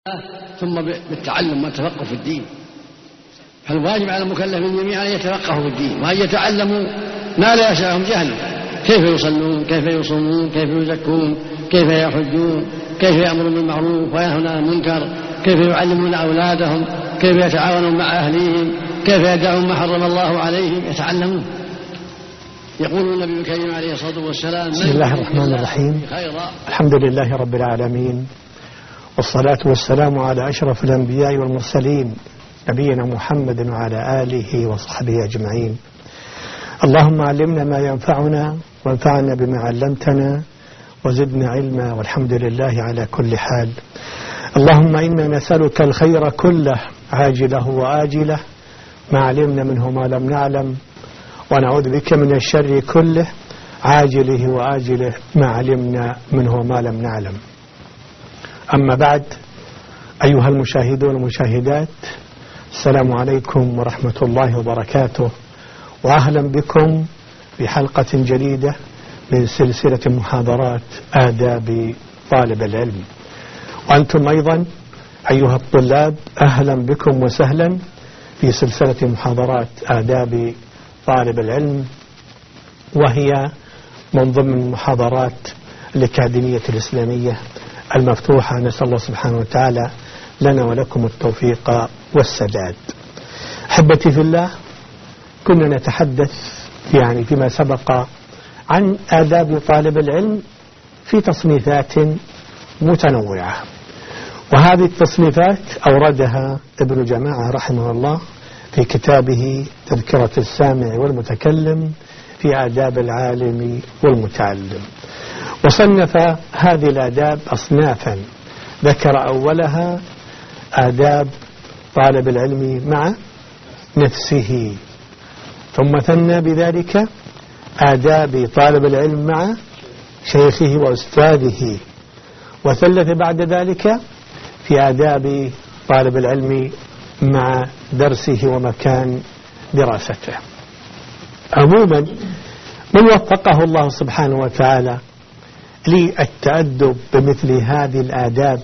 ثم بالتعلم والتفقه في الدين. فالواجب على المكلفين جميعا أن يتفقهوا في الدين وأن يتعلموا ما لا يشاءهم جهله، كيف يصلون، كيف يصومون، كيف يزكون، كيف يحجون، كيف يأمرون بالمعروف وينهون عن المنكر، كيف يعلمون أولادهم، كيف يتعاونون مع أهليهم، كيف يدعون ما حرم الله عليهم، يتعلمون. يقول النبي الكريم عليه الصلاة والسلام: بسم الله الرحمن الرحيم. الحمد لله رب العالمين، والصلاة والسلام على أشرف الأنبياء والمرسلين نبينا محمد وعلى آله وصحبه أجمعين. اللهم علمنا ما ينفعنا وانفعنا بما علمتنا وزدنا علما، والحمد لله على كل حال. اللهم إنا نسألك الخير كله عاجله وآجله ما علمنا منه ما لم نعلم، ونعوذ بك من الشر كله عاجله وآجله ما علمنا منه ما لم نعلم. أما بعد، أيها المشاهدون والمشاهدات، السلام عليكم ورحمة الله وبركاته، وأهلا بكم في حلقة جديدة من سلسلة محاضرات آداب طالب العلم. وأنتم أيضا أيها الطلاب أهلا بكم وسهلا في سلسلة محاضرات آداب طالب العلم، وهي من ضمن المحاضرات الأكاديمية الإسلامية المفتوحة. نسأل الله سبحانه وتعالى لنا ولكم التوفيق والسداد. أحبتي في الله، كنا نتحدث فيما سبق عن آداب طالب العلم في تصنيفات متنوعة، وهذه التصنيفات أوردها ابن جماعة رحمه الله في كتابه تذكرة السامع والمتكلم في آداب العالم والمتعلم، وصنف هذه الآداب أصنافا. ذكر أولها آداب طالب العلم مع نفسه، ثم ثنى بذلك آداب طالب العلم مع شيخه وأستاذه، وثلث بعد ذلك في آداب طالب العلم مع درسه ومكان دراسته. عموما، من وفقه الله سبحانه وتعالى للتأدب بمثل هذه الآداب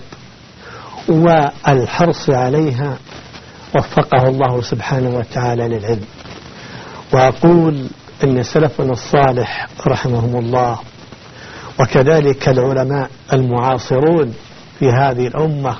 والحرص عليها وفقه الله سبحانه وتعالى للعلم. وأقول إن سلفنا الصالح رحمهم الله وكذلك العلماء المعاصرون في هذه الأمة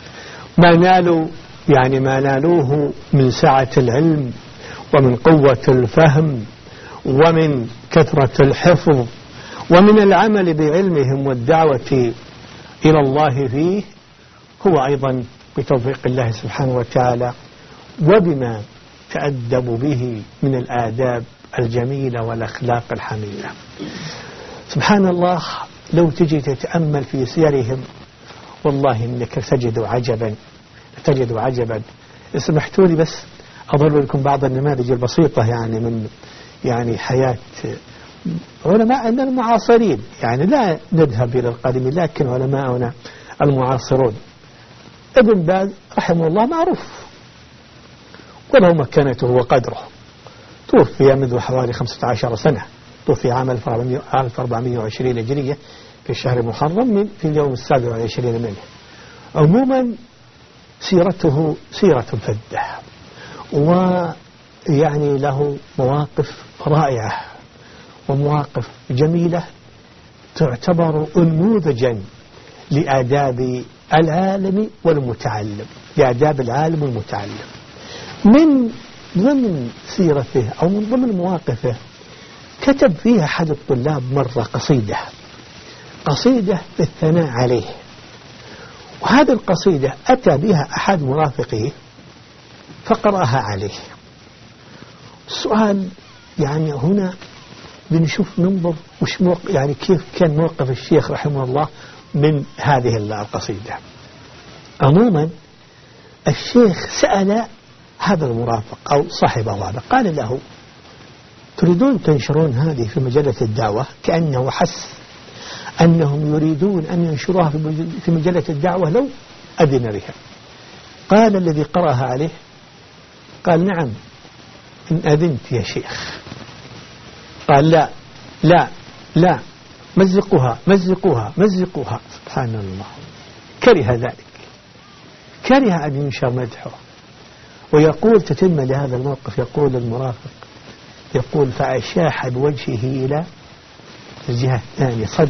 ما نالوه من سعة العلم ومن قوة الفهم ومن كثرة الحفظ ومن العمل بعلمهم والدعوة إلى الله فيه، هو أيضا بتوفيق الله سبحانه وتعالى وبما تأدبوا به من الآداب الجميلة والأخلاق الحميدة. سبحان الله، لو تجي تتأمل في سيرهم والله إنك تجد عجبا. اسمحتوا لي بس أضرب لكم بعض النماذج البسيطة من حياة علماء المعاصرين. لا نذهب إلى القديم، لكن علماءنا المعاصرون. ابن باز رحمه الله معروف وله مكانته وقدره، توفي منذ حوالي 15 سنة، توفي عام 1420 هجرية في الشهر المحرم في اليوم 27 منه. عموما سيرته سيرة فذة، له مواقف رائعة ومواقف جميلة تعتبر نموذجا لآداب العالم والمتعلم، من ضمن سيرته أو من ضمن مواقفه كتب فيها أحد الطلاب مرة قصيدة بالثناء عليه، وهذه القصيدة أتى بها أحد مرافقيه فقرأها عليه. السؤال هنا ننظر كيف كان موقف الشيخ رحمه الله من هذه القصيدة. عموما، الشيخ سأل هذا المرافق أو صاحبه هذا، قال له: تريدون تنشرون هذه في مجلة الدعوة؟ كأنه حس أنهم يريدون أن ينشروها في مجلة الدعوة لو أذن بها. قال الذي قرأها عليه: قال: نعم إن أذنت يا شيخ. قال: لا مزقوها. سبحان الله، كره ذلك. كره أن ينشر مدحه. ويقول تتم لهذا الموقف، يقول المرافق يقول فأشاح بوجهه إلى الجهة الثانية صد،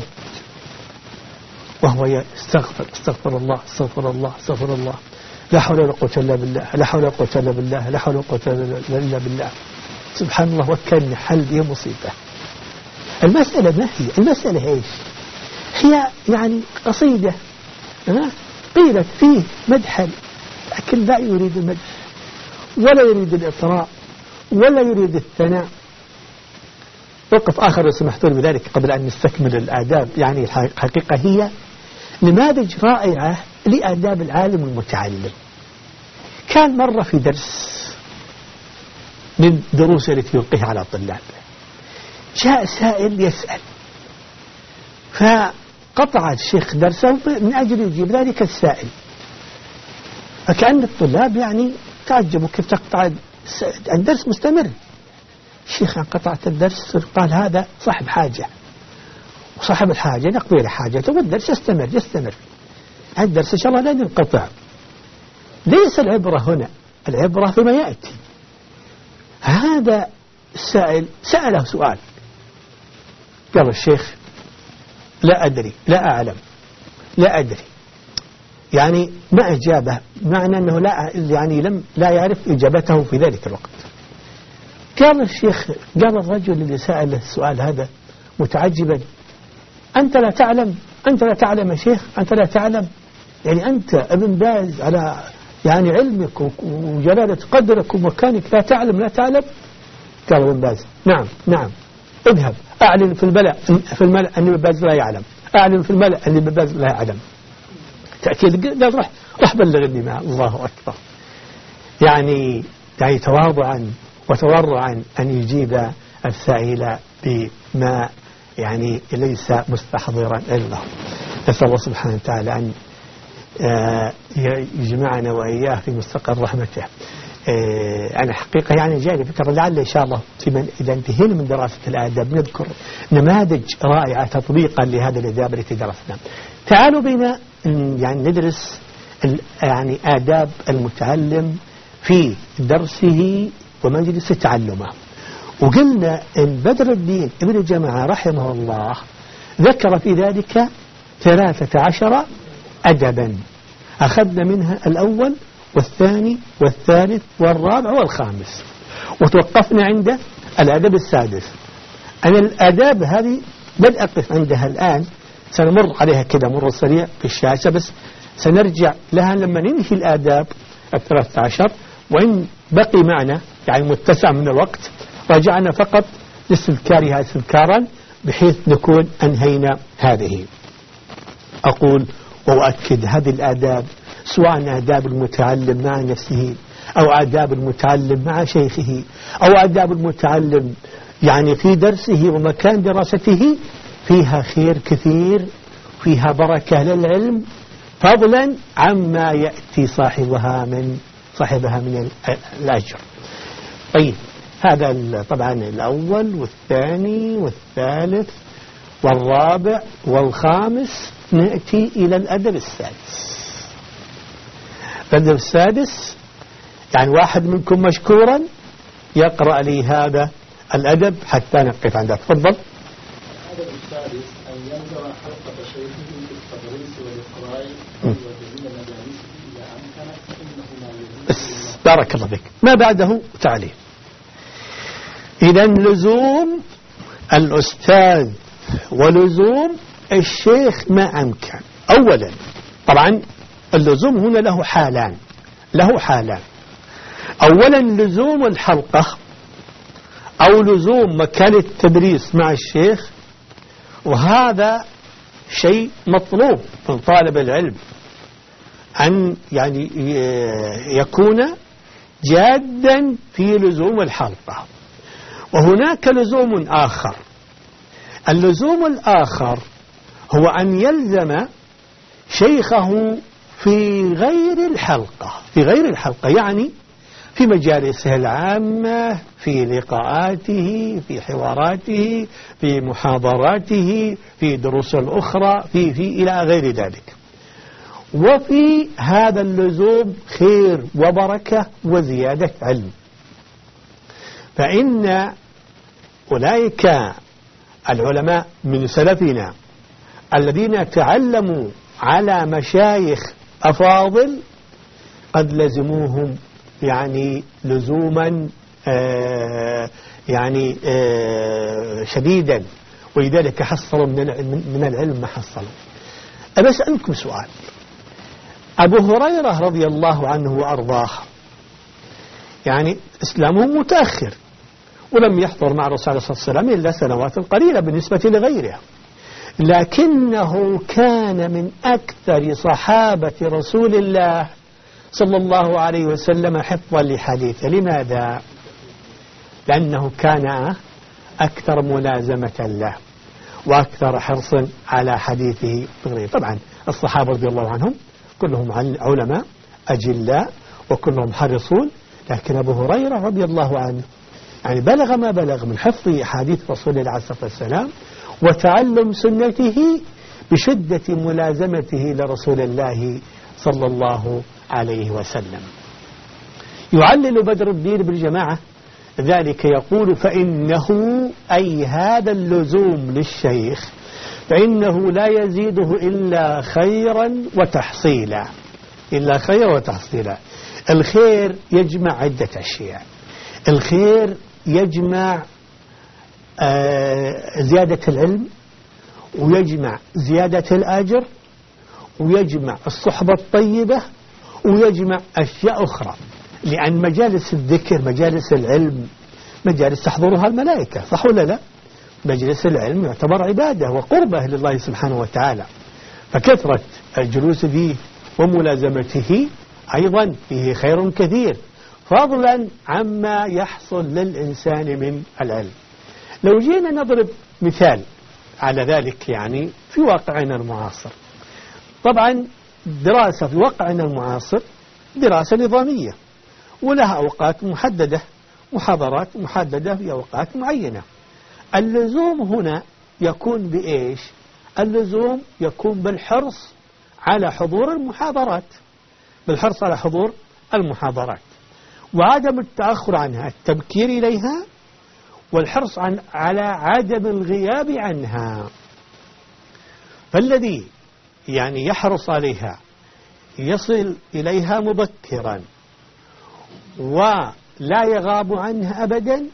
وهو استغفر الله استغفر الله استغفر الله، لا حول ولا قوة إلا بالله، لا حول ولا قوة إلا بالله، لا حول ولا قوة إلا بالله. سبحان الله، وكان حل به مصيبة. المسألة ما هي المسألة إيش؟ هي يعني قصيدة قيلت فيه مدحا، لكن لا يريد المدح ولا يريد الإطراء ولا يريد الثناء. وقف آخر لو سمحتوا لي بذلك قبل أن نستكمل الآداب. يعني الحقيقة هي نماذج رائعة لآداب العالم المتعلم. كان مرة في درس من دروس التي يلقيها على طلاب، جاء سائل يسأل، فقطع الشيخ درسه من أجل يجيب ذلك السائل، فكأن الطلاب يعني تعجبوا كيف تقطع الدرس مستمر. الشيخ قطعت الدرس، قال هذا صاحب حاجة، وصاحب الحاجة نقضي له حاجته والدرس يستمر. الدرس إن شاء الله لا ينقطع. ليس العبرة هنا، العبرة فيما يأتي. هذا السائل سأله سؤال، قال الشيخ لا أدري لا أعلم لا أدري، يعني ما أجابه، معنى أنه لا يعرف إجابته في ذلك الوقت. قال الشيخ، قال الرجل اللي سأل السؤال هذا متعجبا: أنت لا تعلم؟ أنت لا تعلم يا شيخ؟ أنت لا تعلم؟ يعني أنت ابن باز على يعني علمك وجلالة قدرك ومكانك لا تعلم لا تعلم؟ قال ابن باز: نعم اذهب أعلن في الملأ أن ابن باز لا يعلم، أعلن في الملأ أن ابن باز لا يعلم. تأكيد. قال روح بلغني معه. الله أكبر. يعني تواضعا وتورعا أن يجيب السائل بما يعني ليس مستحضرا له. نسأل الله سبحانه وتعالى أن يجمعنا وإياه في مستقر رحمته. أنا حقيقة يعني جاي فكرة لعل إن شاء الله إذا انتهينا من دراسة الآداب نذكر نماذج رائعة تطبيقا لهذا الآداب التي درسنا. تعالوا بنا يعني ندرس يعني آداب المتعلم في درسه ومجلس تعلمه. وقلنا إن بدر الدين ابن جماعة رحمه الله ذكر في ذلك 13 أدبا، أخذنا منها الأول والثاني والثالث والرابع والخامس، وتوقفنا عند الأدب السادس. أنا الآداب هذه بدأ أقف عندها الآن، سنمر عليها كده مرة سريع في الشاشة، بس سنرجع لها لما ننهي الآداب 13. وإن بقي معنا يعني متسع من الوقت رجعنا فقط لاستذكارها استذكارا بحيث نكون أنهينا هذه. أقول وأؤكد هذه الآداب سواء آداب المتعلم مع نفسه أو آداب المتعلم مع شيخه أو آداب المتعلم يعني في درسه ومكان دراسته، فيها خير كثير، فيها بركة للعلم، فضلا عما يأتي صاحبها من الأجر. طيب هذا طبعا الأول والثاني والثالث والرابع والخامس. نأتي إلى الأدب السادس. الأدب السادس يعني واحد منكم مشكورا يقرأ لي هذا الأدب حتى نقف عنده. تفضل. الأدب السادس أن ينظر حلقة شيخه بالتدريس والإقراء وتزيين مجالسه إذا أمكن، فإنه لا يزيد. بارك الله فيك. ما بعده تعليم. إذا لزوم الأستاذ ولزوم الشيخ ما أمكن. أولا طبعا اللزوم هنا له حالان. أولا لزوم الحلقة أو لزوم مكان التدريس مع الشيخ، وهذا شيء مطلوب من طالب العلم أن يعني يكون جادا في لزوم الحلقة. وهناك لزوم آخر. اللزوم الآخر هو أن يلزم شيخه في غير الحلقة، يعني في مجالسه العامة، في لقاءاته، في حواراته، في محاضراته، في دروس الأخرى، في إلى غير ذلك. وفي هذا اللزوم خير وبركة وزيادة علم. فإن أولئك العلماء من سلفنا الذين تعلموا على مشايخ أفاضل قد لزموهم يعني لزوما شديدا، ولذلك حصلوا من العلم ما حصلوا. أنا أسألكم سؤال. أبو هريرة رضي الله عنه وأرضاه يعني إسلامه متأخر، ولم يحضر مع الرسول صلى الله عليه وسلم إلا سنوات قليلة بالنسبة لغيره، لكنه كان من أكثر صحابة رسول الله صلى الله عليه وسلم حفظا لحديثه. لماذا؟ لأنه كان أكثر ملازمة له وأكثر حرصا على حديثه بغيره. طبعا الصحابة رضي الله عنهم كلهم علماء أجلاء وكلهم حرصون، لكن أبو هريرة رضي الله عنه يعني بلغ ما بلغ من حفظ حديث رسول الله عليه الصلاة والسلام وتعلم سنته بشدة ملازمته لرسول الله صلى الله عليه وسلم. يعلل بدر الدين بالجماعة ذلك يقول فإنه أي هذا اللزوم للشيخ فإنه لا يزيده إلا خيرا وتحصيلا. إلا خيرا وتحصيلا. الخير يجمع عدة أشياء. الخير يجمع زيادة العلم، ويجمع زيادة الأجر، ويجمع الصحبة الطيبة، ويجمع أشياء أخرى. لأن مجالس الذكر مجالس العلم مجالس تحضرها الملائكة، صح ولا لا؟ مجلس العلم يعتبر عبادة وقربة لله سبحانه وتعالى، فكثرة الجلوس فيه وملازمته أيضا فيه خير كثير، فضلا عما يحصل للإنسان من العلم. لو جينا نضرب مثال على ذلك يعني في واقعنا المعاصر، طبعا دراسة في واقعنا المعاصر دراسة نظامية ولها أوقات محددة، محاضرات محددة في أوقات معينة. اللزوم هنا يكون بإيش؟ اللزوم يكون بالحرص على حضور المحاضرات، بالحرص على حضور المحاضرات وعدم التأخر عنها، التبكير إليها، والحرص على عدم الغياب عنها. فالذي يعني يحرص عليها يصل إليها مبكرا ولا يغاب عنها أبدا،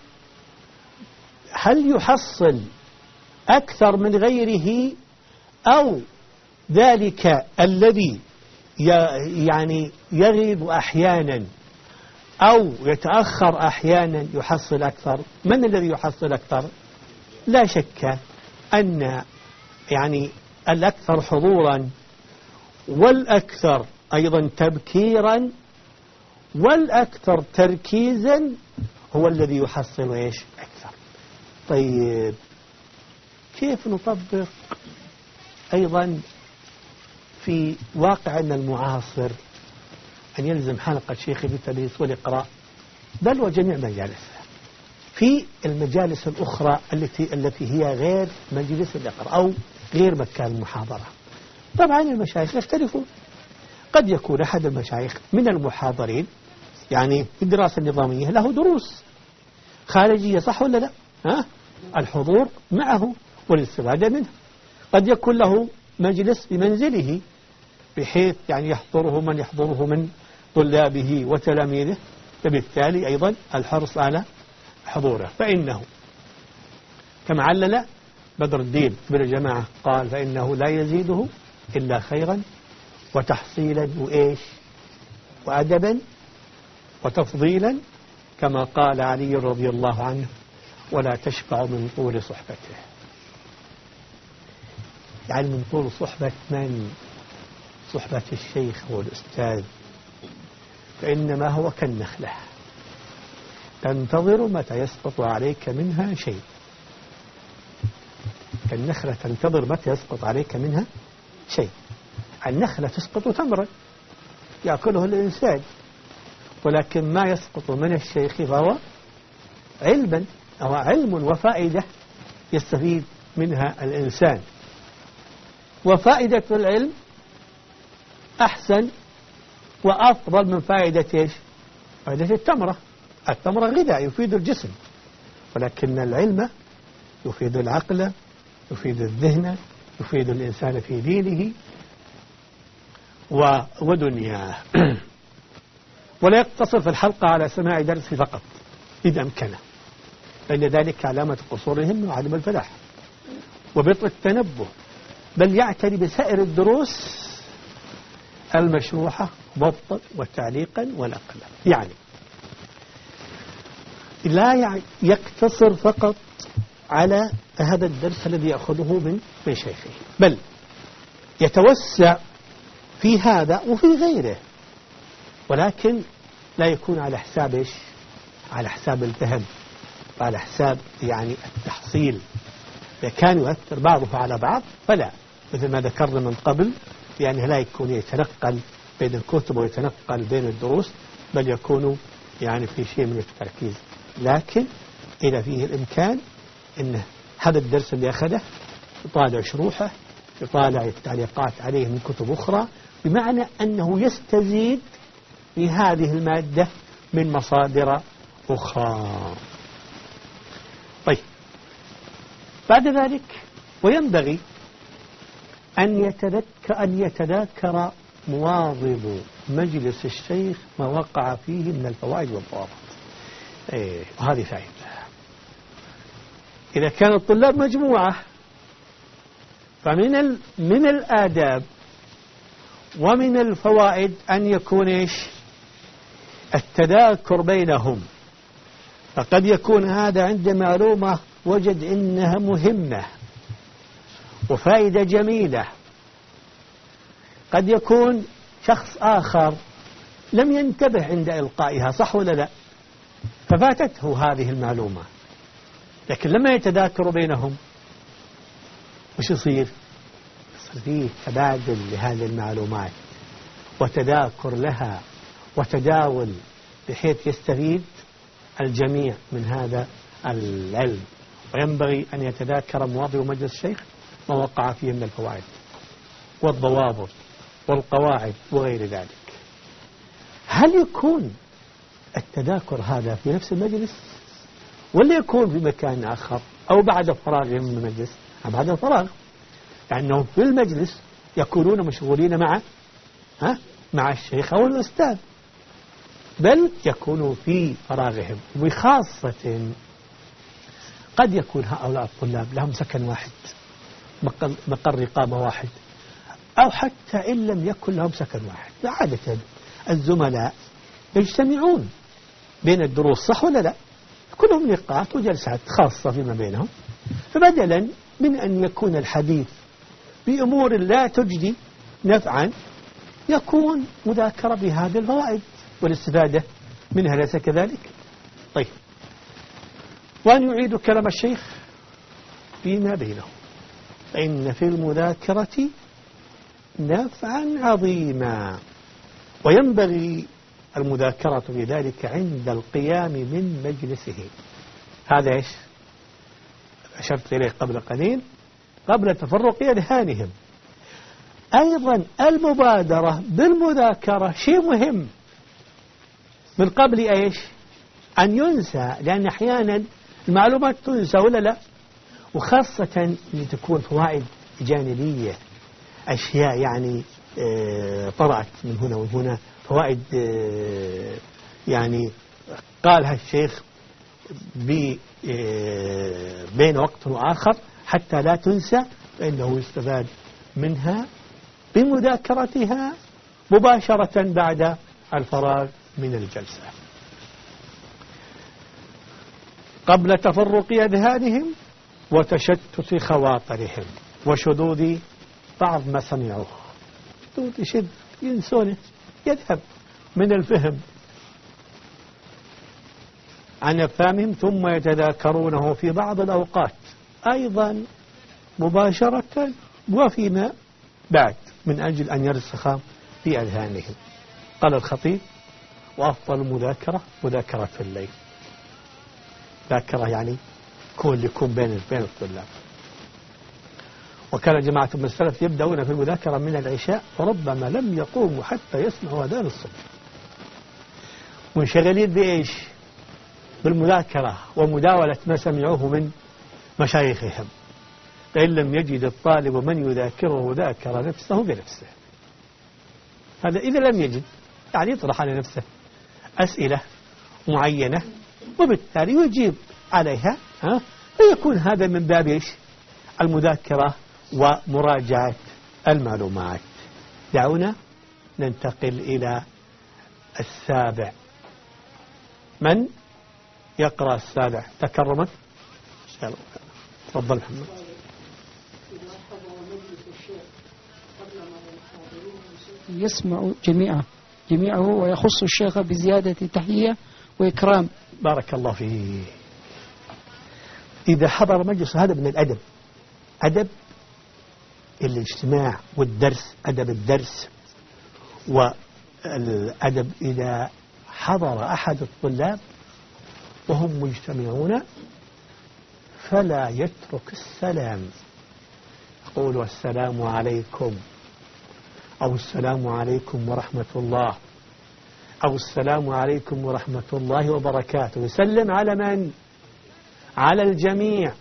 هل يحصل أكثر من غيره، أو ذلك الذي يعني يغيب أحيانا أو يتأخر أحيانا يحصل أكثر؟ من الذي يحصل أكثر؟ لا شك أن يعني الأكثر حضورا والأكثر أيضا تبكيرا والأكثر تركيزا هو الذي يحصل إيش أكثر. طيب كيف نطبق أيضا في واقعنا المعاصر أن يلزم حلقة شيخ بالتدريس والإقراء بل وجميع مجالسها في المجالس الأخرى التي هي غير مجلس الإقراء أو غير مكان المحاضرة؟ طبعا المشايخ يختلفون، قد يكون أحد المشايخ من المحاضرين يعني في الدراسة النظامية له دروس خارجية، صح ولا لا؟ الحضور معه والاستفادة منه. قد يكون له مجلس بمنزله بحيث يعني يحضره من يحضره من طلابه وتلاميذه، فبالتالي أيضا الحرص على حضوره. فإنه كما علل بدر الدين بن الجماعة قال فإنه لا يزيده إلا خيرا وتحصيلا وإيش وأدبا وتفضيلا، كما قال علي رضي الله عنه ولا تشفع من طول صحبته. يعني من طول صحبة من؟ صحبة الشيخ والأستاذ، فإنما هو كالنخلة تنتظر متى يسقط عليك منها شيء. كالنخلة تنتظر متى يسقط عليك منها شيء. النخلة تسقط تمرا يأكله الإنسان، ولكن ما يسقط من الشيخ فهو علما أو علم وفائدة يستفيد منها الإنسان. وفائدة العلم أحسن وأفضل من فائدة إيش؟ فائدة التمرة. التمرة غذاء يفيد الجسم، ولكن العلم يفيد العقل، يفيد الذهن، يفيد الإنسان في دينه ودنياه. ولا يقتصر في الحلقة على سماع درس فقط إذا أمكنه، فإن ذلك علامة قصورهم وعدم الفلاح وبطء التنبه، بل يعتني بسائر الدروس المشروحة ضبطا وتعليقا ونقلا. يعني لا يقتصر فقط على هذا الدرس الذي يأخذه من شيخه، بل يتوسع في هذا وفي غيره، ولكن لا يكون على حساب إيش؟ على حساب الفهم وعلى حساب يعني التحصيل. إذا كان يؤثر بعضه على بعض فلا، مثل ما ذكرنا من قبل، يعني لا يكون يتنقل بين الكتب ويتنقل بين الدروس، بل يكون يعني في شيء من التركيز. لكن إذا فيه الإمكان إن هذا الدرس اللي أخذه يطالع شروحه، يطالع التعليقات عليه من كتب أخرى، بمعنى أنه يستزيد في هذه المادة من مصادر أخرى. طيب، بعد ذلك وينبغي أن يتذكر مواظب مجلس الشيخ ما وقع فيه من الفوائد والضوابط. وهذه فائدة. إذا كان الطلاب مجموعة فمن الآداب ومن الفوائد أن يكون إيش؟ التذاكر بينهم. فقد يكون هذا عند معلومة وجد إنها مهمة وفائدة جميلة، قد يكون شخص آخر لم ينتبه عند إلقائها، صح ولا لا؟ ففاتته هذه المعلومة، لكن لما يتذاكروا بينهم وش يصير؟ يصير فيه تبادل لهذه المعلومات وتذاكر لها وتداول، بحيث يستفيد الجميع من هذا العلم. وينبغي أن يتذاكر مواظب مجلس الشيخ ما وقع فيه من الفوائد والضوابط والقواعد وغير ذلك. هل يكون التذاكر هذا في نفس المجلس ولا يكون في مكان آخر أو بعد فراغهم من المجلس؟ بعد الفراغ، لأنهم في المجلس يكونون مشغولين مع الشيخ أو الأستاذ، بل يكونوا في فراغهم. وخاصة قد يكون هؤلاء الطلاب لهم سكن واحد، مقر إقامة واحد، أو حتى إن لم يكن لهم سكن واحد. عادة الزملاء يجتمعون بين الدروس، صح ولا لا؟ كلهم لقاءات وجلسات خاصة فيما بينهم، فبدلا من أن يكون الحديث بأمور لا تجدي نفعا، يكون مذاكرة بهذه الفوائد والاستفادة منها، ليس كذلك؟ طيب، وأن يعيد كلام الشيخ فيما بينهم، فإن في المذاكرة نفعا عظيما، وينبغي المذاكرة في ذلك عند القيام من مجلسه. هذا إيش أشرت إليه قبل قليل، قبل تفرق أذهانهم. أيضا المبادرة بالمذاكرة شيء مهم من قبل إيش أن ينسى، لأن أحيانا المعلومات تنسى ولا لا، وخاصة أن تكون فوائد جانبية، أشياء يعني طرأت من هنا وهنا، فوائد يعني قالها الشيخ بين وقت وآخر حتى لا تنسى، فإنه يستفاد منها بمذاكرتها مباشرة بعد الفراغ من الجلسة قبل تفرق أذهانهم وتشتت خواطرهم وشذوذ بعض ما سمعوه. يشد ينسونه، يذهب من الفهم عن أفهامهم، ثم يتذاكرونه في بعض الأوقات أيضا مباشرة وفيما بعد من أجل أن يرسخ في أذهانهم. قال الخطيب: وأفضل مذاكرة مذاكرة في الليل. ذاكرة يعني يكون بين الطلاب. وكان جماعة من السلف يبدأون في المذاكرة من العشاء وربما لم يقوموا حتى يسمعوا أذان الصبح، منشغلين بإيش؟ بالمذاكرة ومداولة ما سمعوه من مشايخهم. فإن لم يجد الطالب من يذاكره ذاكر نفسه بنفسه. هذا إذا لم يجد، يعني يطرح على نفسه أسئلة معينة وبالتالي يجيب عليها، فيكون هذا من باب إيش؟ المذاكرة ومراجعة المعلومات. دعونا ننتقل إلى السابع. من يقرأ السابع تكرما؟ تفضل محمد. يسمع جميعه ويخص الشيخ بزيادة تحية وإكرام. بارك الله فيه. إذا حضر مجلس، هذا من الأدب، أدب الاجتماع والدرس، أدب الدرس والأدب. إذا حضر أحد الطلاب وهم مجتمعون فلا يترك السلام، يقول السلام عليكم أو السلام عليكم ورحمة الله أو السلام عليكم ورحمة الله وبركاته. يسلم على من؟ على الجميع.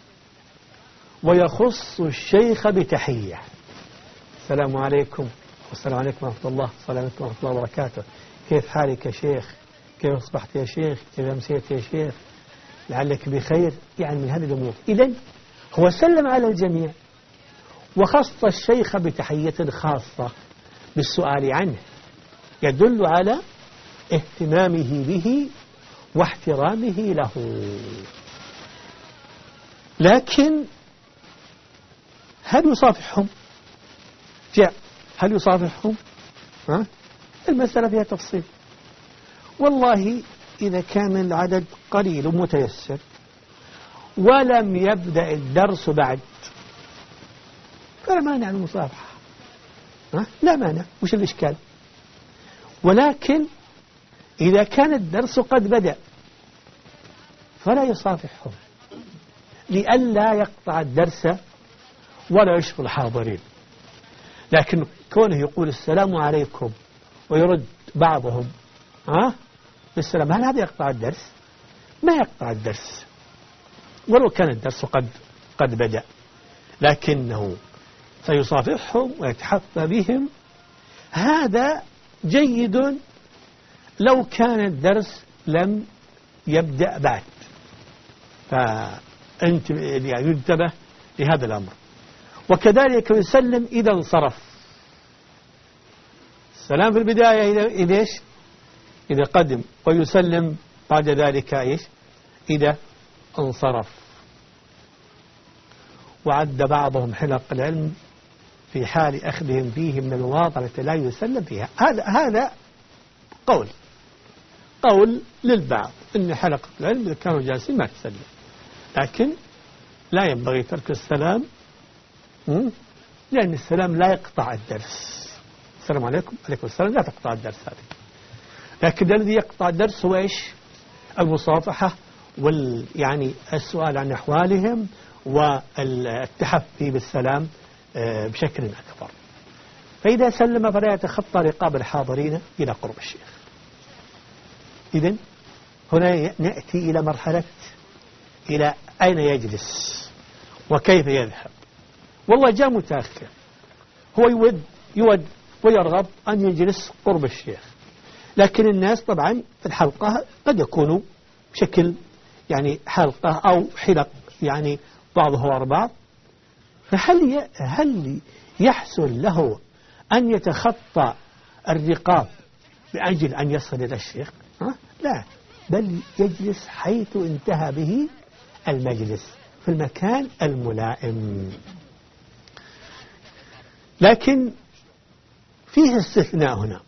ويخص الشيخ بتحية: السلام عليكم والسلام عليكم ورحمة الله، السلام عليكم ورحمة الله وبركاته، كيف حالك يا شيخ؟ كيف أصبحت يا شيخ؟ كيف أمسيت يا شيخ؟ لعلك بخير. يعني من هذه الأمور. إذن هو سلم على الجميع وخص الشيخ بتحية خاصة بالسؤال عنه، يدل على اهتمامه به واحترامه له. لكن هل يصافحهم؟ هل يصافحهم؟ المسألة فيها تفصيل. والله إذا كان العدد قليل ومتيسر ولم يبدأ الدرس بعد فلا مانع المصافحة، لا مانع، وش الإشكال؟ ولكن إذا كان الدرس قد بدأ فلا يصافحهم لئلا يقطع الدرس ولا يشغل الحاضرين. لكن كونه يقول السلام عليكم ويرد بعضهم بالسلام، هل هذا يقطع الدرس؟ ما يقطع الدرس ولو كان الدرس قد بدأ، لكنه سيصافحهم ويتحفى بهم. هذا جيد لو كان الدرس لم يبدأ بعد، فأنت يعني ينتبه لهذا الأمر. وكذلك يسلم إذا انصرف. السلام في البداية إذا إيش؟ إذا قدم، ويسلم بعد ذلك إيش؟ إذا انصرف. وعد بعضهم حلق العلم في حال أخذهم فيه من المواطنة التي لا يسلم فيها. هذا قول للبعض إن حلقة العلم إذا كانوا جالسين ما تسلم، لكن لا ينبغي ترك السلام، لأن السلام لا يقطع الدرس. السلام عليكم، عليكم السلام، لا تقطع الدرس هذه. لكن الذي يقطع الدرس هو إيش؟ المصافحة يعني السؤال عن أحوالهم والتحفي بالسلام بشكل أكبر. فإذا سلم فلا يتخطى رقاب الحاضرين إلى قرب الشيخ. إذن هنا نأتي إلى مرحلة إلى أين يجلس وكيف يذهب. والله جاء متأخر، هو يود ويرغب أن يجلس قرب الشيخ، لكن الناس طبعا في الحلقة قد يكونوا بشكل يعني حلقة أو حلق، يعني بعضه وراء بعض. فهل يحسن له أن يتخطى الرقاب بأجل أن يصل إلى الشيخ؟ لا، بل يجلس حيث انتهى به المجلس في المكان الملائم. لكن فيه استثناء هنا،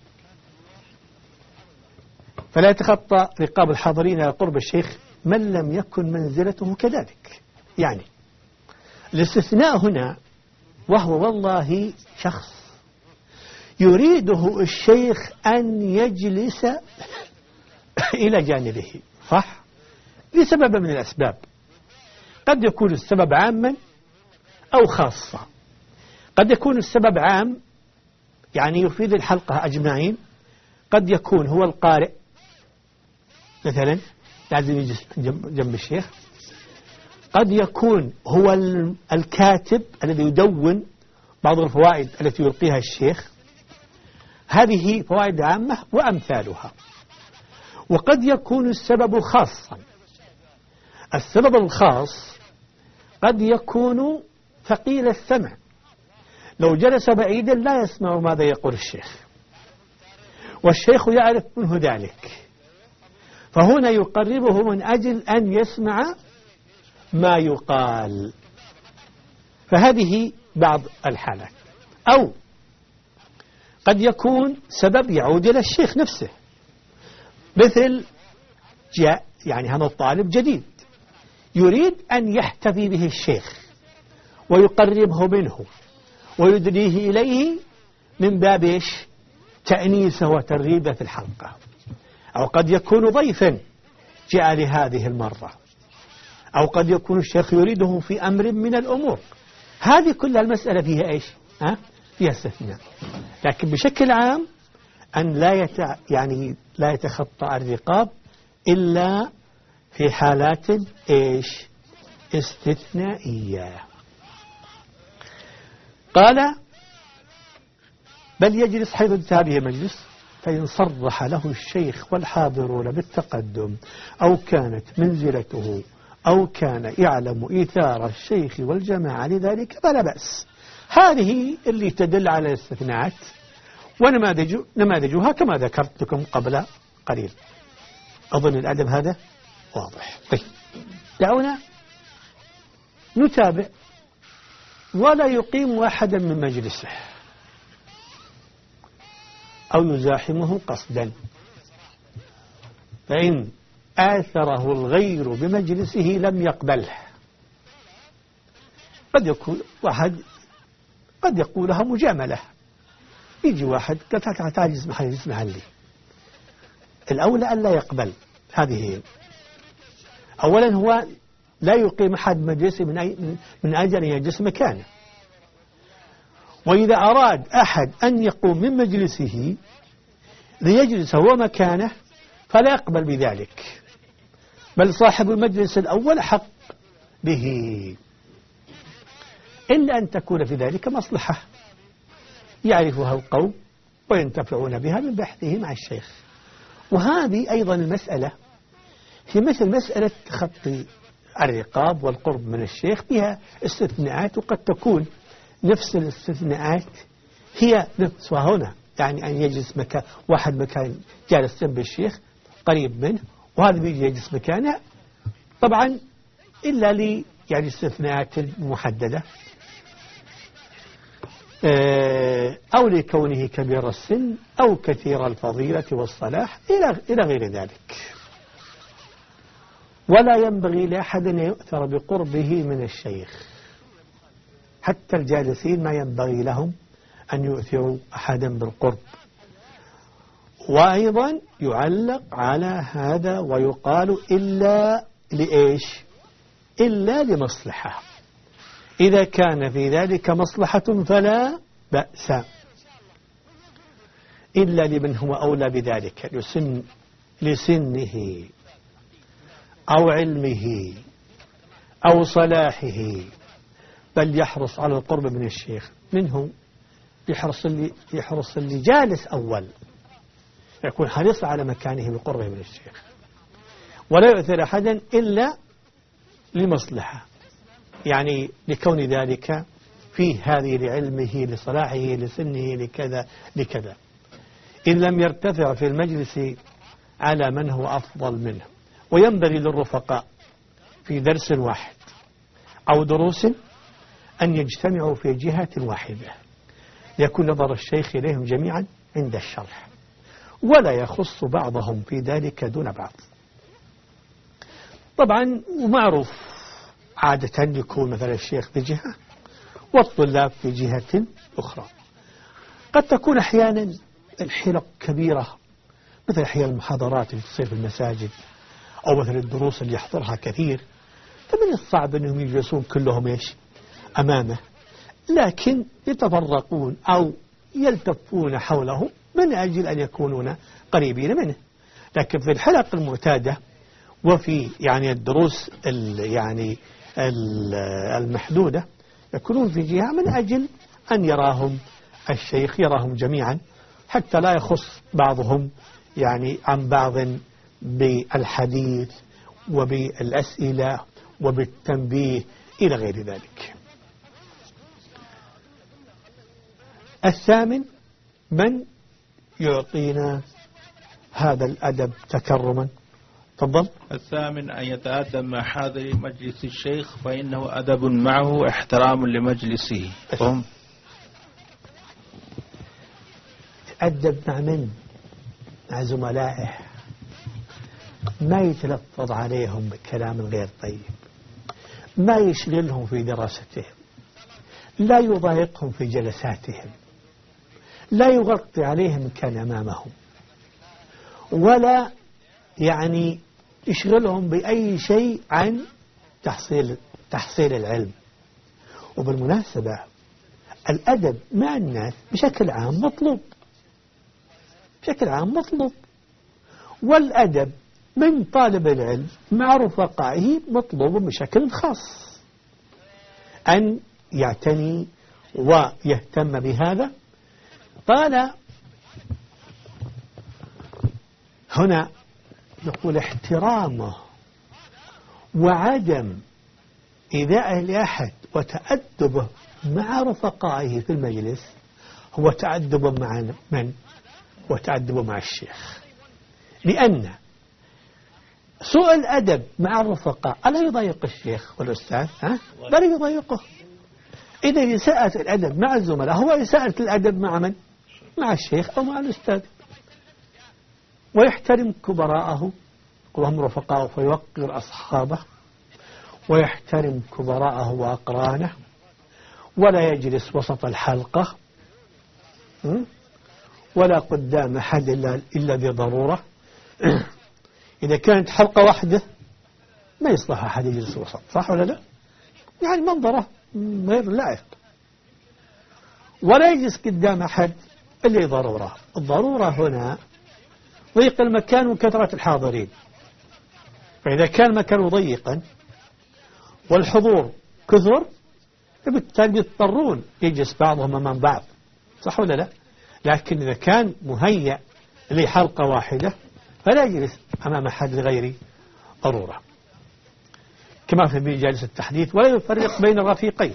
فلا يتخطى رقاب الحاضرين إلى قرب الشيخ من لم يكن منزلته كذلك. يعني الاستثناء هنا وهو والله شخص يريده الشيخ أن يجلس إلى جانبه، صح؟ لسبب من الأسباب. قد يكون السبب عاما أو خاصة. قد يكون السبب عام يعني يفيد الحلقة أجمعين، قد يكون هو القارئ مثلا لازم يجلس جنب الشيخ، قد يكون هو الكاتب الذي يدون بعض الفوائد التي يلقيها الشيخ، هذه فوائد عامة وأمثالها. وقد يكون السبب خاصا. السبب الخاص قد يكون ثقيل السمع، لو جلس بعيدا لا يسمع ماذا يقول الشيخ، والشيخ يعرف منه ذلك، فهنا يقربه من أجل أن يسمع ما يقال. فهذه بعض الحالات. أو قد يكون سبب يعود إلى الشيخ نفسه، مثل جاء يعني هذا الطالب جديد يريد أن يحتفي به الشيخ ويقربه منه ويدنيه إليه من باب تأنيسه وترغيبه في الحلقة. أو قد يكون ضيفا جاء لهذه المرة، أو قد يكون الشيخ يريده في أمر من الأمور. هذه كل المسألة فيها إيش؟ فيها استثناء. لكن بشكل عام أن لا يتخطى الرقاب إلا في حالات إيش؟ استثنائية. قال بل يجلس حيث انتهى به مجلس، فإن صرح له الشيخ والحاضرون بالتقدم أو كانت منزلته أو كان يعلم إيثار الشيخ والجماعة لذلك فلا بأس. هذه اللي تدل على الاستثناءات، ونماذجها كما ذكرت لكم قبل قليل. أظن الأدب هذا واضح. طيب دعونا نتابع. ولا يقيم أحدا من مجلسه أو يزاحمه قصدا، فإن آثره الغير بمجلسه لم يقبله. قد يكون واحد قد يقولها مجاملة، يجي واحد قال تعال اجلس محلي، الأولى أن لا يقبل. هذه أولا هو لا يقيم أحد مجلسه من أجل أن يجلس مكانه، وإذا أراد أحد أن يقوم من مجلسه ليجلس هو مكانه فلا يقبل بذلك، بل صاحب المجلس الأول حق به، إلا أن تكون في ذلك مصلحة يعرفها القوم وينتفعون بها من بحثه مع الشيخ. وهذه أيضا المسألة هي مثل مسألة تخطي الرقاب والقرب من الشيخ، بها استثناءات، وقد تكون نفس الاستثناءات هي نفسها هنا، يعني أن يجلس واحد مكان جالس جنب الشيخ قريب منه، وهذا بيجي يجلس مكانه، طبعا إلا لي يعني استثناءات محددة، أو لكونه كبير السن أو كثير الفضيلة والصلاح إلى غير ذلك. ولا ينبغي لأحد أن يؤثر بقربه من الشيخ، حتى الجالسين ما ينبغي لهم أن يؤثروا أحدا بالقرب. وأيضا يعلق على هذا ويقال إلا لإيش؟ إلا لمصلحة، إذا كان في ذلك مصلحة فلا بأس، إلا لمن هو أولى بذلك لسنه أو علمه أو صلاحه، بل يحرص على القرب من الشيخ منه، يحرص اللي جالس أول، يكون حريص على مكانه بقربه من الشيخ، ولا يؤثر أحدا إلا لمصلحة، يعني لكون ذلك فيه هذه لعلمه لصلاحه لسنه لكذا، إن لم يرتفع في المجلس على من هو أفضل منه. وينبغي للرفقاء في درس واحد أو دروس أن يجتمعوا في جهة واحدة، يكون نظر الشيخ إليهم جميعا عند الشرح، ولا يخص بعضهم في ذلك دون بعض. طبعا ومعروف عادة يكون مثلا الشيخ في جهة والطلاب في جهة أخرى. قد تكون أحيانا الحلق كبيرة، مثل أحيانا المحاضرات اللي تصير في المساجد، أو مثل الدروس اللي يحضرها كثير، فمن الصعب أنهم يجلسون كلهم أمامه، لكن يتفرقون أو يلتفون حوله من أجل أن يكونون قريبين منه. لكن في الحلق المعتادة وفي يعني الدروس يعني المحدودة يكونون في جهة من أجل أن يراهم الشيخ، يراهم جميعا، حتى لا يخص بعضهم يعني عن بعض بالحديث وبالأسئلة وبالتنبيه إلى غير ذلك. الثامن من يعطينا هذا الأدب تكرما؟ تفضل. الثامن أن يتأدب مع حاضر مجلس الشيخ فإنه أدب معه احترام لمجلسه. يتأدب مع من؟ مع زملائه، ما يتلفظ عليهم بكلام غير طيب، ما يشغلهم في دراستهم، لا يضايقهم في جلساتهم، لا يغطي عليهم كان أمامهم، ولا يعني يشغلهم بأي شيء عن تحصيل العلم. وبالمناسبة الأدب مع الناس بشكل عام مطلوب، بشكل عام مطلوب، والأدب من طالب العلم مع رفقائه مطلوب بشكل خاص، أن يعتني ويهتم بهذا. قال هنا يقول احترامه وعدم إيذاءه لأحد وتأدبه مع رفقائه في المجلس هو تأدب مع من؟ وتأدب مع الشيخ، لأن سوء الأدب مع الرفقاء ألا يضايق الشيخ والأستاذ؟ بل يضايقه. إذا إساءة الأدب مع الزملاء هو إساءة الأدب مع من؟ مع الشيخ أو مع الأستاذ. ويحترم كبراءه وهم رفقاءه فيوقر أصحابه، ويحترم كبراءه وأقرانه، ولا يجلس وسط الحلقة ولا قدام أحد إلا بضرورة. إذا كانت حلقة واحدة ما يصلح أحد يجلس وسط، صح ولا لا؟ يعني منظره غير لائق. ولا يجلس قدام أحد إلا ضرورة. الضرورة هنا ضيق المكان وكثرة الحاضرين، فإذا كان مكانه ضيقا والحضور كثر فبالتالي يضطرون يجلس بعضهم أمام بعض، صح ولا لا؟ لكن إذا كان مهيأ لحلقة واحدة فلا يجلس أمام أحد لغير ضرورة، كما في مجالس التحديث. ولا يفرق بين الرفيقين،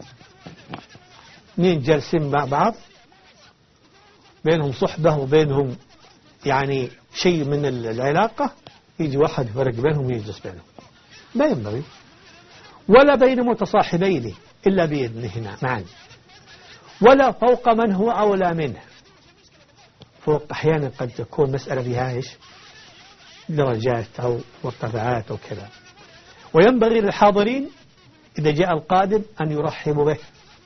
اثنين جالسين مع بعض بينهم صحبة وبينهم يعني شيء من العلاقة، يجي واحد يفرق بينهم ويجلس بينهم، ما ينبغي. ولا بين متصاحبين إلا بإذنهما معا، ولا فوق من هو أولى منه. فوق أحيانا قد تكون مسألة فيها إيش؟ درجات أو مرتفعات أو كذا. وينبغي للحاضرين إذا جاء القادم أن يرحبوا به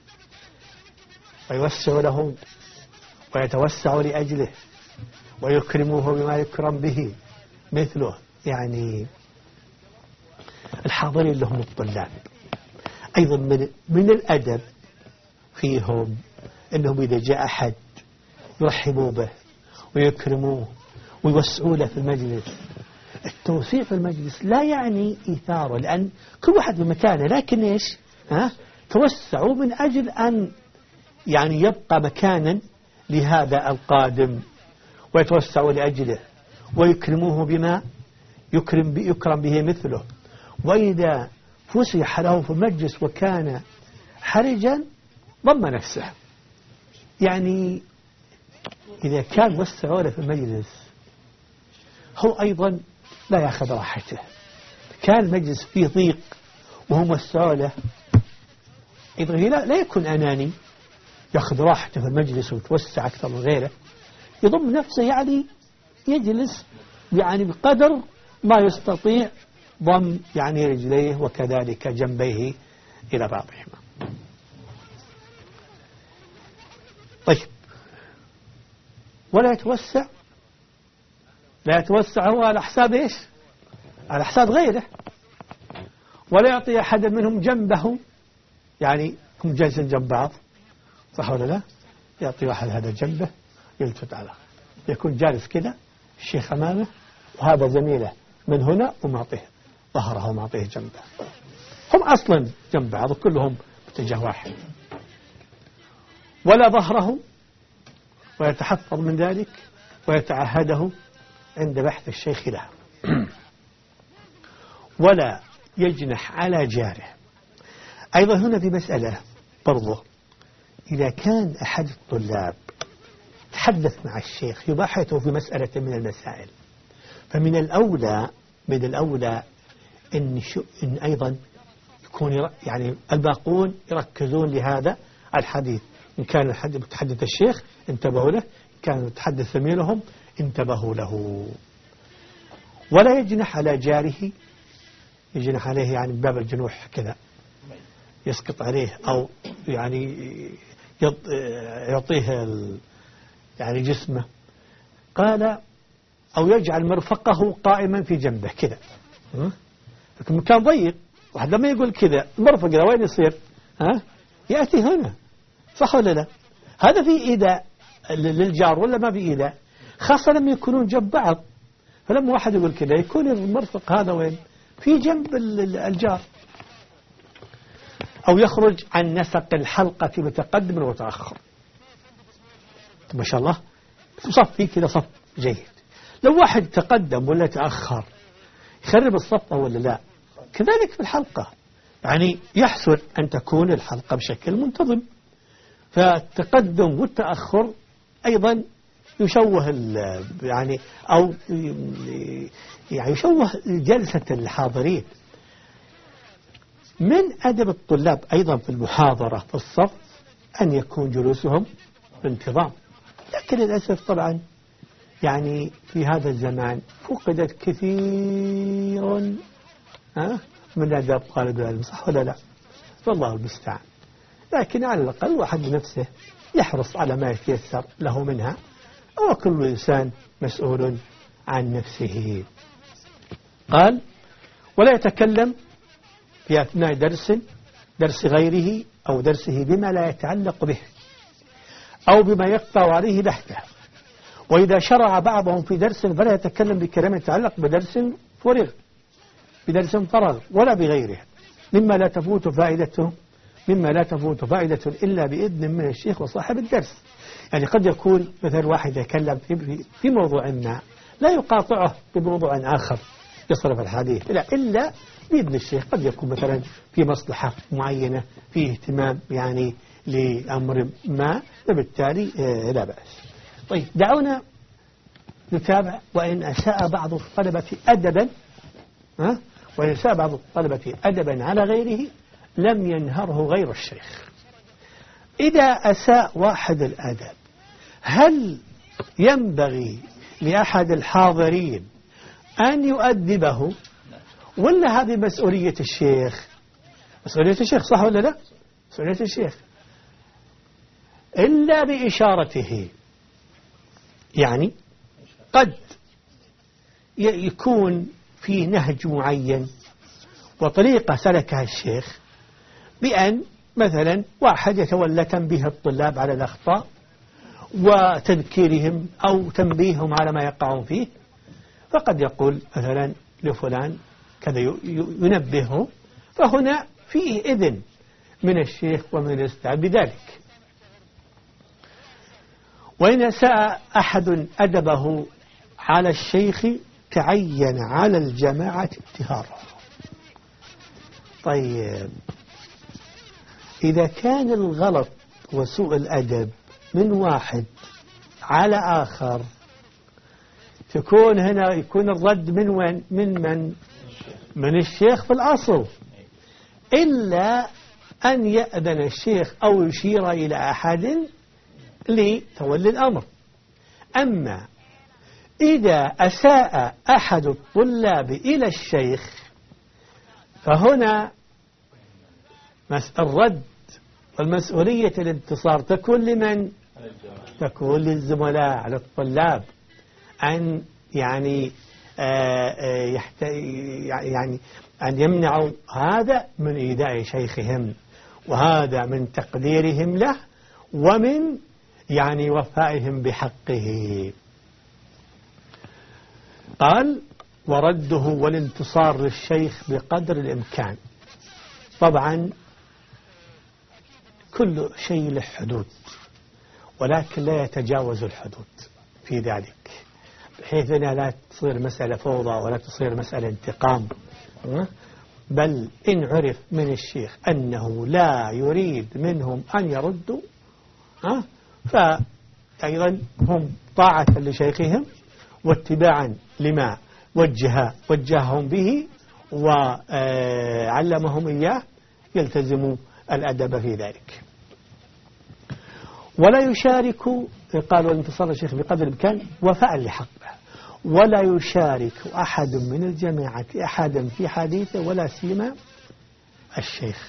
ويوسع له ويتوسع لأجله ويكرموه بما يكرم به مثله. يعني الحاضرين لهم الطلاب أيضا من الأدب فيهم أنهم إذا جاء أحد يرحبوا به ويكرموه ويوسعوا له في المجلس. التوسيع في المجلس لا يعني إيثاره، لأن كل واحد بمكانه، لكن إيش؟ توسعوا من أجل أن يعني يبقى مكانا لهذا القادم، ويتوسعوا لأجله ويكرموه بما يكرم به مثله. وإذا فسح له في المجلس وكان حرجا ضم نفسه. يعني إذا كان وسعوا له في المجلس هو أيضا لا يأخذ راحته. كان المجلس فيه ضيق وهو وسعوا له، إذا لا يكون أناني يأخذ راحته في المجلس ويتوسع أكثر من غيره، يضم نفسه يعني يجلس يعني بقدر ما يستطيع ضم يعني رجليه وكذلك جنبيه إلى بعضهما. طيب، ولا يتوسع، لا يتوسع هو على حساب إيش؟ على حساب غيره. ولا يعطي أحد منهم جنبه يعني هم جالسين جنب بعض صح ولا لا؟ يعطي واحد هذا جنبه يلتفت على يكون جالس كذا الشيخ أمامه وهذا زميله من هنا ومعطيه ظهره ومعطيه جنبه. هم أصلا جنب بعض كلهم باتجاه واحد، ولا ظهره، ويتحفظ من ذلك ويتعهده عند بحث الشيخ له. ولا يجنح على جاره. أيضا هنا في مسألة برضه، إذا كان أحد الطلاب تحدث مع الشيخ يباحثه في مسألة من المسائل، فمن الأولى إن أيضا يكون يعني الباقون يركزون لهذا الحديث. إن كان متحدث الشيخ انتبهوا له، إن كان متحدث زميلهم انتبهوا له. ولا يجنح على جاره، يجنح عليه يعني باب الجنوح كذا يسقط عليه، أو يعني يعطيه يعني جسمه. قال أو يجعل مرفقه قائما في جنبه كذا، لكن مكان ضيق، واحد لما يقول كذا المرفق ده وين يصير؟ يأتي هنا صح ولا لا؟ هذا في إيذاء للجار ولا ما في إيذاء؟ خاصة لما يكونون جنب بعض، فلما واحد يقول كذا يكون المرفق هذا وين؟ في جنب الجار. أو يخرج عن نسق الحلقة متقدم وتأخر. ما شاء الله صف فيه كذا صف جيد. لو واحد تقدم ولا تأخر يخرب الصف ولا لا؟ كذلك في الحلقة، يعني يحسن أن تكون الحلقة بشكل منتظم. فالتقدم والتأخر أيضا يشوه يعني أو يعني يشوه جلسة الحاضرين. من أدب الطلاب أيضا في المحاضرة في الصف أن يكون جلوسهم بانتظام، لكن للأسف طبعا يعني في هذا الزمان فقدت كثير من أدب طالب العلم صح ولا لا؟ والله المستعان. لكن على الأقل واحد بنفسه يحرص على ما يتيسر له منها، وكل إنسان مسؤول عن نفسه. قال ولا يتكلم في أثناء درس غيره أو درسه بما لا يتعلق به أو بما يقطع عليه بحثه. وإذا شرع بعضهم في درس فلا يتكلم بكلام يتعلق بدرس فرغ ولا بغيره مما لا تفوت فائدته إلا بإذن من الشيخ وصاحب الدرس. يعني قد يكون مثلا واحد يتكلم في موضوع ما لا يقاطعه بموضوع آخر يصرف الحديث إلا بإذن الشيخ. قد يكون مثلا في مصلحة معينة، في اهتمام يعني لأمر ما، فبالتالي لا بأس. طيب دعونا نتابع. وإن أساء بعض الطلبة أدبا على غيره لم ينهره غير الشيخ. إذا أساء واحد الأدب هل ينبغي لأحد الحاضرين أن يؤدبه، ولا هذه مسؤولية الشيخ؟ مسؤولية الشيخ صح ولا لا؟ مسؤولية الشيخ إلا بإشارته. يعني قد يكون في نهج معين وطريقة سلكها الشيخ بأن مثلا واحد يتولى تنبيه الطلاب على الأخطاء وتذكيرهم أو تنبيههم على ما يقعون فيه، فقد يقول مثلا لفلان كذا ينبهه، فهنا فيه إذن من الشيخ ومن الاستاذ بذلك. وإن أساء أحد أدبه على الشيخ تعين على الجماعة انتهاره. طيب إذا كان الغلط وسوء الأدب من واحد على آخر يكون الرد من وين؟ من الشيخ في الأصل، إلا أن يأذن الشيخ أو يشير إلى أحد لتولي الأمر. أما إذا أساء أحد الطلاب إلى الشيخ فهنا الرد والمسؤولية الانتصار تكون لمن؟ تكون للزملاء على الطلاب أن يعني أن يمنعوا هذا من إيذاء شيخهم. وهذا من تقديرهم له ومن يعني وفائهم بحقه. قال ورده والانتصار للشيخ بقدر الإمكان. طبعا كل شيء له حدود، ولكن لا يتجاوز الحدود في ذلك، بحيث أنها لا تصير مسألة فوضى ولا تصير مسألة انتقام، بل إن عرف من الشيخ أنه لا يريد منهم أن يردوا فأيضا هم طاعة لشيخهم واتباعا لما وجههم به وعلمهم إياه يلتزموا الأدب في ذلك. ولا يشارك، قالوا الانتصار للشيخ بقدر الإمكان وفاء لحقه، ولا يشارك أحد من الجماعة أحدا في حديثه ولا سيما الشيخ.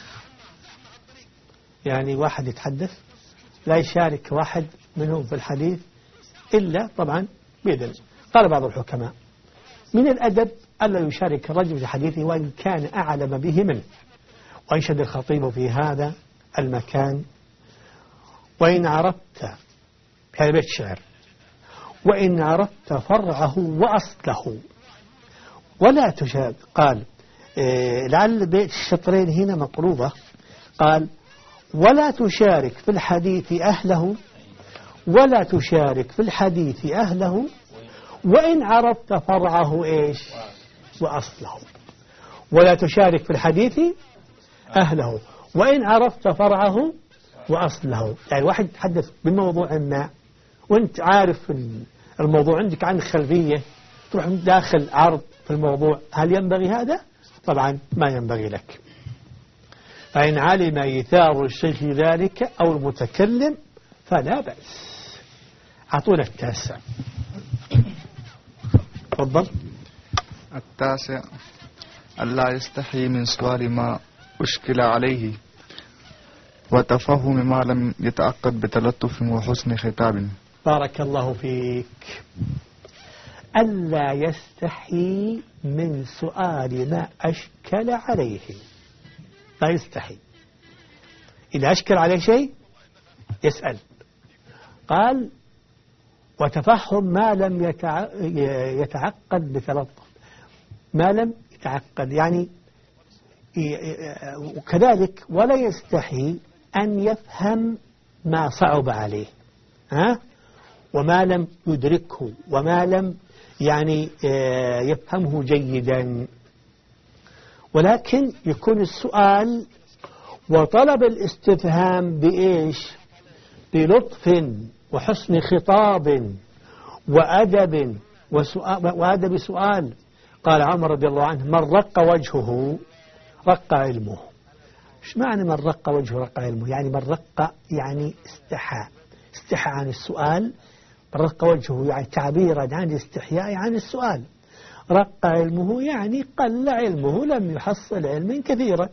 يعني واحد يتحدث لا يشارك واحد منهم في الحديث إلا طبعا بإذن. قال بعض الحكماء من الأدب ألا يشارك الرجل في حديثه وإن كان أعلم به منه. وأنشد الخطيب في هذا المكان وإن عرفت، هذا بيت شعر، وإن عرفت فرعه وأصله ولا تشارك. قال لعل بيت الشطرين هنا مقلوبة. قال ولا تشارك في الحديث أهله، ولا تشارك في الحديث أهله وإن عرفت فرعه إيش وأصله. ولا تشارك في الحديث أهله وإن عرفت فرعه وأصله. يعني واحد يتحدث بموضوع ما وانت عارف الموضوع، عندك عنه خلفية، تروح داخل عرض في الموضوع، هل ينبغي هذا؟ طبعا ما ينبغي لك. فإن علم إيثار الشيخ ذلك أو المتكلم فلا بأس. أعطونا التاسع. تفضل. التاسع ألا يستحي من سؤال ما أشكل عليه وتفهم ما لم يتعقد بتلطف وحسن خطاب. بارك الله فيك. ألا يستحي من سؤال ما أشكل عليه. لا يستحي، إذا أشكل عليه شيء يسأل. قال وتفهم ما لم يتعقد بتلطف، ما لم يتعقد يعني وكذلك ولا يستحي أن يفهم ما صعب عليه وما لم يدركه وما لم يعني يفهمه جيدا، ولكن يكون السؤال وطلب الاستفهام بإيش؟ بلطف وحسن خطاب وأدب وأدب سؤال. قال عمر رضي الله عنه من رق وجهه رق علمه. ايش معنى من رق وجهه رق علمه؟ يعني من رق يعني استحى عن السؤال. من رق وجهه يعني تعبيرا عن الاستحياء عن السؤال. رق علمه يعني قل علمه، لم يحصل علما كثيرا.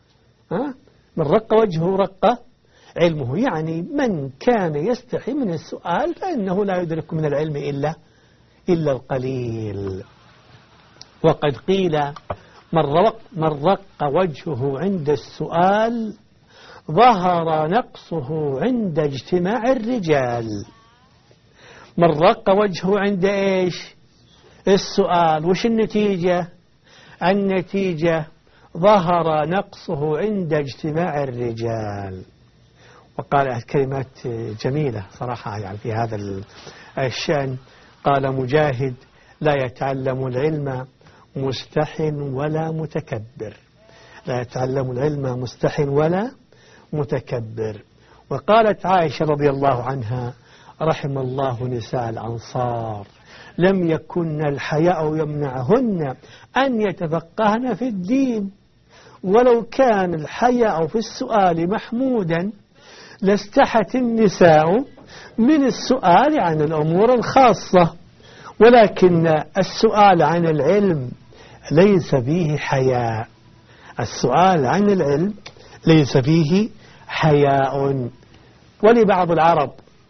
من رق وجهه رق علمه يعني من كان يستحي من السؤال فإنه لا يدرك من العلم إلا القليل. وقد قيل من رق وجهه عند السؤال ظهر نقصه عند اجتماع الرجال. من رق وجهه عند إيش؟ السؤال. وش النتيجة؟ النتيجة ظهر نقصه عند اجتماع الرجال. وقال كلمات جميلة صراحة يعني في هذا الشأن. قال مجاهد لا يتعلم العلم مستح ولا متكبر. لا يتعلم العلم مستح ولا متكبر. وقالت عائشة رضي الله عنها رحم الله نساء الأنصار لم يكن الحياء يمنعهن أن يتفقهن في الدين، ولو كان الحياء في السؤال محمودا لاستحت النساء من السؤال عن الأمور الخاصة، ولكن السؤال عن العلم ليس فيه حياء. السؤال عن العلم ليس فيه حياء. ولبعض العرب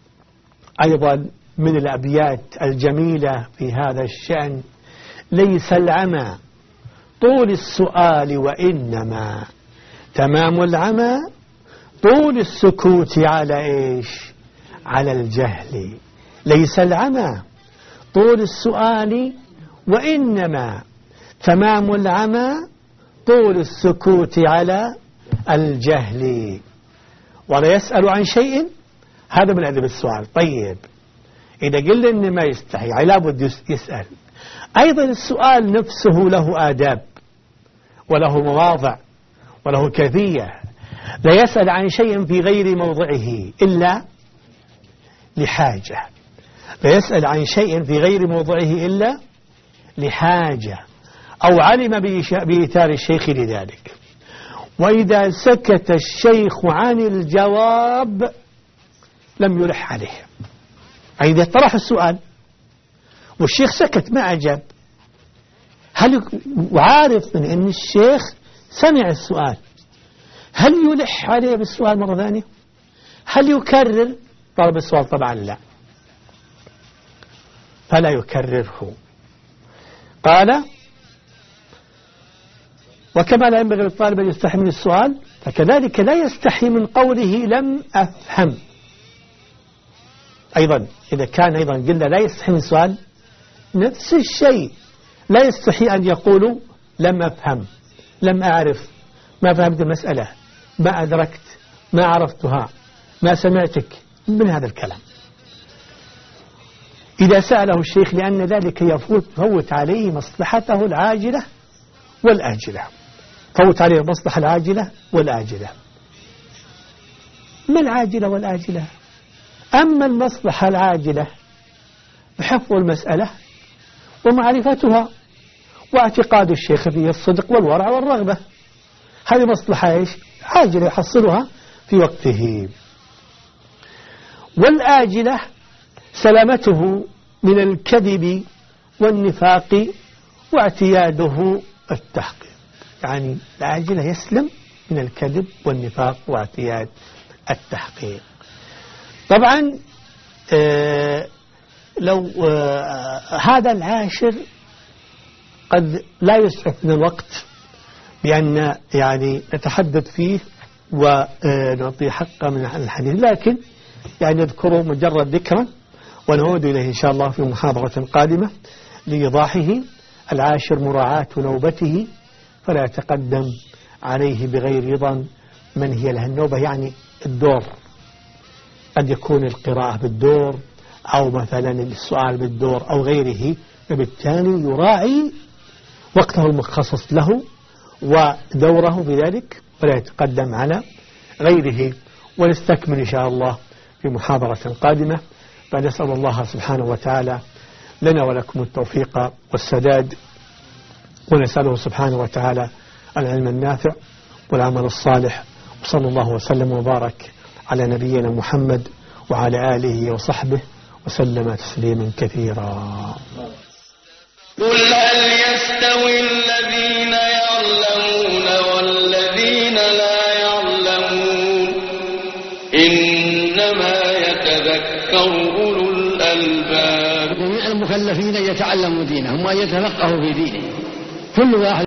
أيضا من الأبيات الجميلة في هذا الشأن ليس العمى طول السؤال وإنما تمام العمى طول السكوت على إيش؟ على الجهل، ليس العمى طول السؤال، وإنما تمام العمى طول السكوت على الجهل. ولا يسأل عن شيء، هذا من أدب السؤال. طيب إذا قلنا إن ما يستحي لابد يسأل. أيضا السؤال نفسه له آداب وله مواضع وله كيفية. لا يسأل عن شيء في غير موضعه إلا لحاجة، لا يسأل عن شيء في غير موضعه إلا لحاجة أو علم بإيثار الشيخ لذلك. وإذا سكت الشيخ عن الجواب لم يلح عليه. إذا طرح السؤال والشيخ سكت ما أجاب، وعارف من أن الشيخ سمع السؤال، هل يلح عليه بالسؤال مرة ثانية؟ هل يكرر طلب السؤال؟ طبعا لا، فلا يكرره. قال: وكما لا ينبغي للطالب أن يستحي من السؤال، فكذلك لا يستحي من قوله لم أفهم. أيضا إذا كان أيضا قلنا لا يستحي من السؤال، نفس الشيء لا يستحي أن يقول لم أفهم، لم أعرف، ما فهمت المسألة، ما أدركت، ما عرفتها، ما سمعتك، من هذا الكلام. إذا سأله الشيخ، لأن ذلك يفوت عليه مصلحته العاجلة والآجلة، فوت عليه المصلحة العاجلة والآجلة. ما العاجلة والآجلة؟ أما المصلحة العاجلة بحفظ المسألة ومعرفتها واعتقاد الشيخ فيه الصدق والورع والرغبة، هذه مصلحة إيش؟ عاجلة يحصلها في وقته. والآجلة سلامته من الكذب والنفاق واعتياده التحقيق. يعني العاجلة يسلم من الكذب والنفاق واعتياد التحقيق. طبعا لو هذا العاشر قد لا يسعف من الوقت بأن يعني نتحدث فيه ونعطي حقه من الحديث، لكن يعني نذكره مجرد ذكرا ونعود إليه إن شاء الله في محاضرة قادمة لإيضاحه. العاشر مراعاة نوبته، فلا يتقدم عليه بغير رضا من هي لها النوبة، يعني الدور. قد يكون القراءة بالدور أو مثلا السؤال بالدور أو غيره، فبالتالي يراعي وقته المخصص له ودوره بذلك ولا يتقدم على غيره. ونستكمل إن شاء الله في محاضرة قادمة، فنسأل الله سبحانه وتعالى لنا ولكم التوفيق والسداد، ونسأله سبحانه وتعالى العلم النافع والعمل الصالح. وصلى الله وسلم وبارك على نبينا محمد وعلى آله وصحبه وسلم تسليما كثيرا. قل هل يستوي الذين يعلمون والذين لا يعلمون إنما يتذكر أولو الألباب. جميع المكلفين يتعلموا دينهم ويتفقهوا في دينهم، كل واحد